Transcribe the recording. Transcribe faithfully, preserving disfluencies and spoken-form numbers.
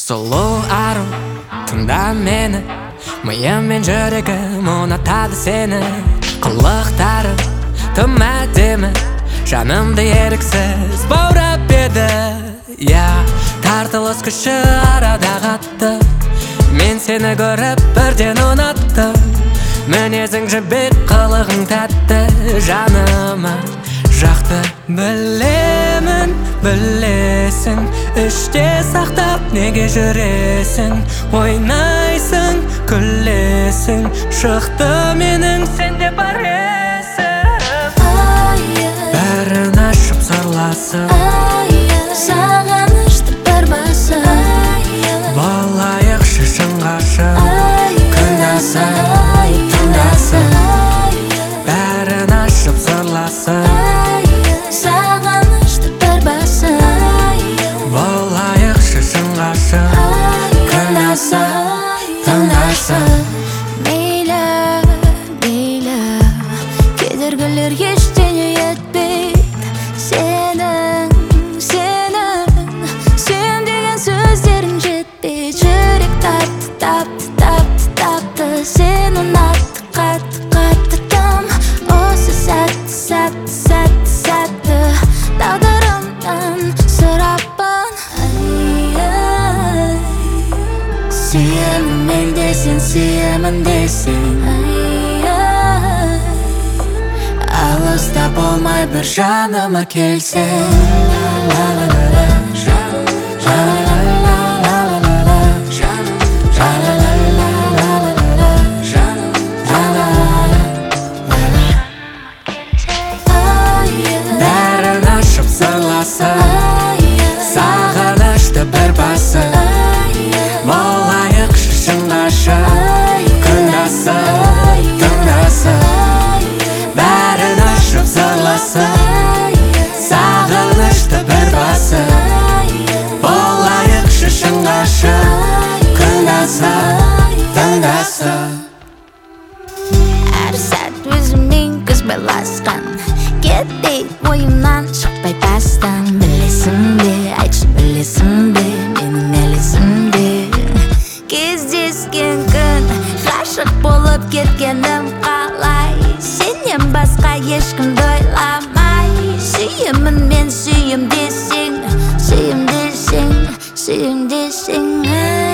Сұлу ару, тыңда мені, миым мен жүрегім ұнатады сені. Қылықтары тым әдемі, жанымды еріксіз баурап еді. Я, тартылыс күші арада қатты, мен сені көріп бірден ұнаттым. Мінезің жібек, қылығың тәтті, жаныма жақты. Білемін, білесің, іште сақтап неге жүресің? Ойнайсың, күлесің, шықты менің сенде бар есім. Бәрін ашып сырласып, сағынышты бір басып, болайық шешін қашып, күн асып, тыңдасып. Бәрін ашып сырласып, сағынышты бір басып, болайық шешін қашып, күн асып, тыңдасып. мейлі, мейлі, кедергілер ештеңе етпейді. Сенің, сенің, сен деген сөздерің жетпейді. Жүрек тапты, тапты, тапты, тапты, сен ұнатты, қатты, қатты тым. Осы сәтті, сәтті, сәтті, сәтті, тағдырымнан сұраппын. Сүйемін мен де сен, сүйемін десең. Алыста болмай бір жаныма келсең. Бәрін ашып сырласып, сағынышты бір басып, болайық шешін қашып, күн асып, тыңдасып. Бәрін ашып сырласып, сағынышты бір басып, болайық шешін қашып, күн асып, тыңдасып. Әр сәт өзімен көз байласқан, кетпей ойымнан шықпай бастан. Білесің бе, айтшы білесің бе, менің әлі есімде. Кездескен күн, ғашық болып кеткенім қалай. Сенен басқа ешкімді ойламай. Сүйемін мен, сүйем десең, сүйем десең, сүйем десең.